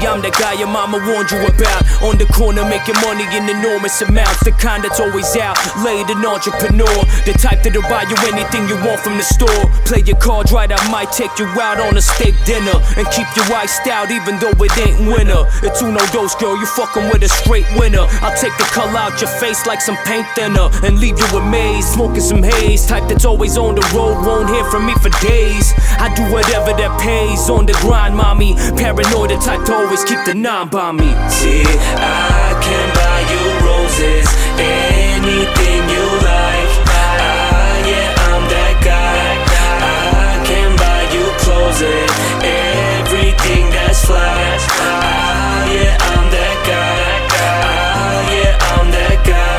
I'm that guy your mama warned you about. On the corner making money in enormous amounts. The kind that's always out, laid an entrepreneur. The type that'll buy you anything you want from the store. Play your cards right, I might take you out on a steak dinner and keep you iced out even though it ain't winter. It's uno dos, girl, you fucking with a straight winner. I'll take the color out your face like some paint thinner and leave you amazed, smoking some haze. Type that's always on the road, won't hear from me for days. I do whatever that pays, on the grind, mommy. Paranoid, the type to always keep the nine by me. See, I can buy you roses, anything you like. Yeah, I'm that guy. I can buy you clothes and everything that's fly. Yeah, I'm that guy. Yeah, I'm that guy.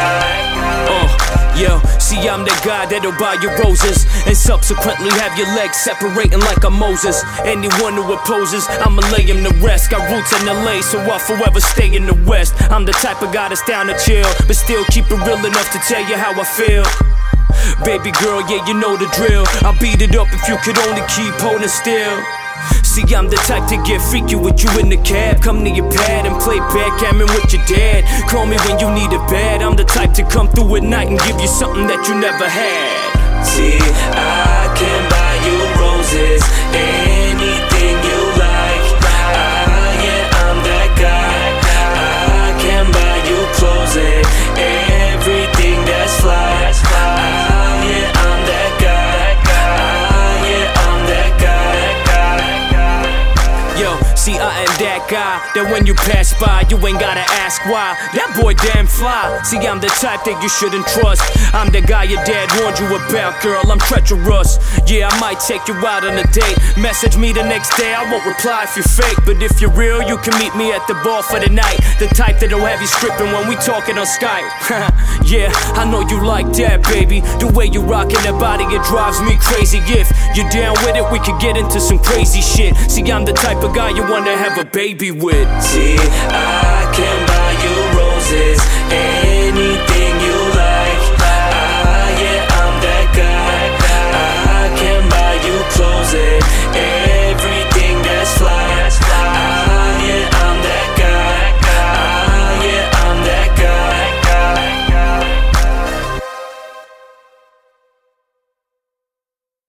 Yo, see I'm the guy that'll buy you roses and subsequently have your legs separating like a Moses. Anyone who opposes, I'ma lay him to rest. Got roots in LA, so I'll forever stay in the West. I'm the type of guy that's down to chill, but still keep it real enough to tell you how I feel. Baby girl, yeah, you know the drill. I'll beat it up if you could only keep holding still. See, I'm the type to get freaky with you in the cab. Come to your pad and play backgammon with your dad. Call me when you need it bad. I'm the type to come through at night and give you something that you never had. See, I can buy you roses, anything you like. Yeah, I'm that guy. I can buy you clothes and everything that's fly. Yeah, I'm that guy. Yeah, I'm that guy. Yo, see, I am that guy that when you pass by, you ain't gotta ask why. That boy damn fly. See, I'm the type that you shouldn't trust. I'm the guy your dad warned you about, girl, I'm treacherous. Yeah, I might take you out on a date. Message me the next day, I won't reply if you're fake. But if you're real, you can meet me at the bar for the night. The type that'll have you stripping when we talking on Skype. Yeah, I know you like that, baby. The way you rockin' that body, it drives me crazy. If you're down with it, we could get into some crazy shit. See, I'm the type of guy you wanna have a baby with. See, I can buy you roses.